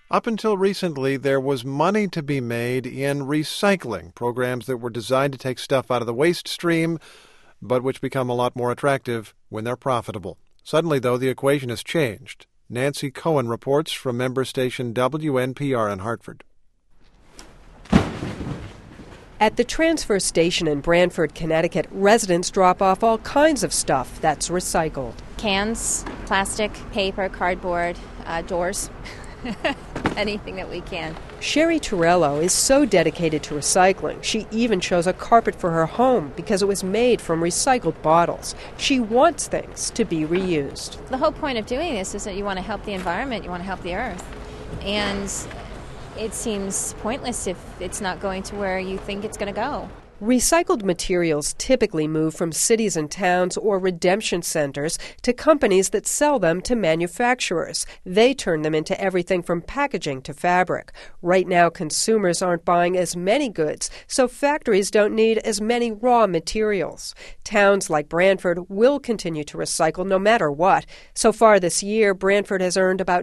Up until recently, there was money to be made in recycling, programs that were designed to take stuff out of the waste stream, but which become a lot more attractive when they're profitable. Suddenly, though, the equation has changed. Nancy Cohen reports from member station WNPR in Hartford. At the transfer station in Branford, Connecticut, residents drop off all kinds of stuff that's recycled. Cans, plastic, paper, cardboard, doors, anything that we can. Sherry Torello is so dedicated to recycling, she even chose a carpet for her home because it was made from recycled bottles. She wants things to be reused. The whole point of doing this is that you want to help the environment, you want to help the earth. And it seems pointless if it's not going to where you think it's going to go. Recycled materials typically move from cities and towns or redemption centers to companies that sell them to manufacturers. They turn them into everything from packaging to fabric. Right now, consumers aren't buying as many goods, so factories don't need as many raw materials. Towns like Branford will continue to recycle no matter what. So far this year, Branford has earned about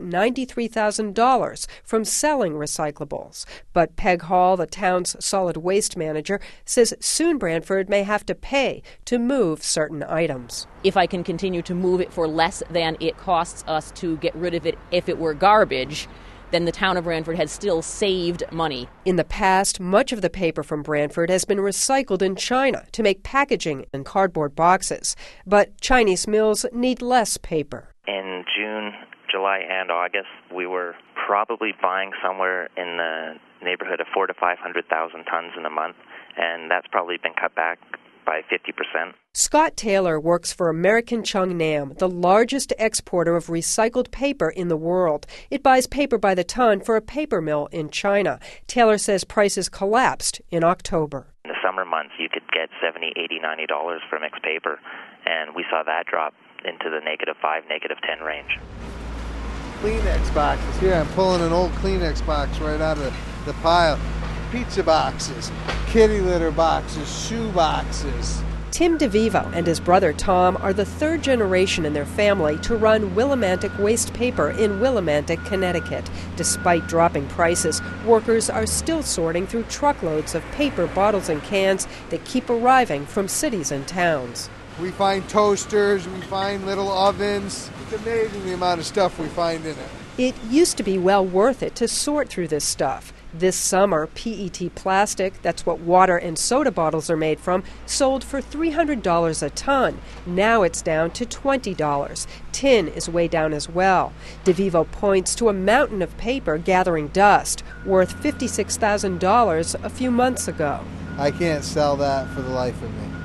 $93,000 from selling recyclables. But Peg Hall, the town's solid waste manager, says soon Branford may have to pay to move certain items. If I can continue to move it for less than it costs us to get rid of it if it were garbage, then the town of Branford has still saved money. In the past, much of the paper from Branford has been recycled in China to make packaging and cardboard boxes. But Chinese mills need less paper. In June, July, and August, we were probably buying somewhere in the neighborhood of 400,000 to 500,000 tons in a month, and that's probably been cut back by 50%. Scott Taylor works for American Chung Nam, the largest exporter of recycled paper in the world. It buys paper by the ton for a paper mill in China. Taylor says prices collapsed in October. In the summer months, you could get $70, $80, $90 for mixed paper, and we saw that drop into the -5, -10 range. Kleenex boxes. Here, I'm pulling an old Kleenex box right out of the pile. Pizza boxes, kitty litter boxes, shoe boxes. Tim DeVivo and his brother Tom are the third generation in their family to run Willimantic Waste Paper in Willimantic, Connecticut. Despite dropping prices, workers are still sorting through truckloads of paper, bottles, and cans that keep arriving from cities and towns. We find toasters, we find little ovens. It's amazing the amount of stuff we find in it. It used to be well worth it to sort through this stuff. This summer, PET plastic, that's what water and soda bottles are made from, sold for $300 a ton. Now it's down to $20. Tin is way down as well. DeVivo points to a mountain of paper gathering dust, worth $56,000 a few months ago. I can't sell that for the life of me.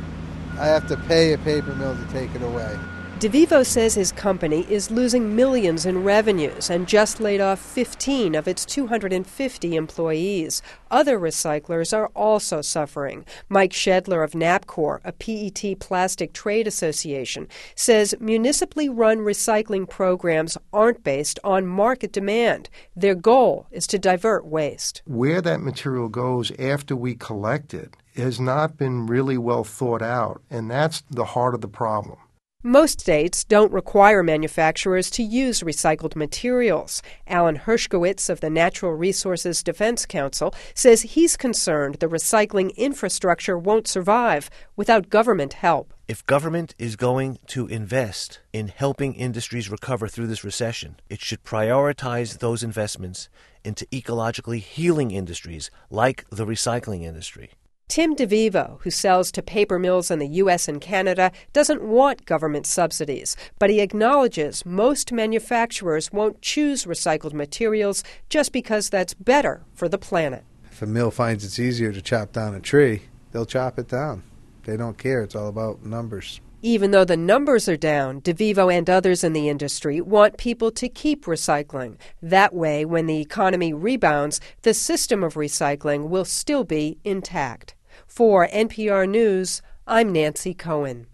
I have to pay a paper mill to take it away. DeVivo says his company is losing millions in revenues and just laid off 15 of its 250 employees. Other recyclers are also suffering. Mike Shedler of NAPCOR, a PET plastic trade association, says municipally run recycling programs aren't based on market demand. Their goal is to divert waste. Where that material goes after we collect it has not been really well thought out, and that's the heart of the problem. Most states don't require manufacturers to use recycled materials. Alan Hershkowitz of the Natural Resources Defense Council says he's concerned the recycling infrastructure won't survive without government help. If government is going to invest in helping industries recover through this recession, it should prioritize those investments into ecologically healing industries like the recycling industry. Tim DeVivo, who sells to paper mills in the U.S. and Canada, doesn't want government subsidies, but he acknowledges most manufacturers won't choose recycled materials just because that's better for the planet. If a mill finds it's easier to chop down a tree, they'll chop it down. They don't care. It's all about numbers. Even though the numbers are down, DeVivo and others in the industry want people to keep recycling. That way, when the economy rebounds, the system of recycling will still be intact. For NPR News, I'm Nancy Cohen.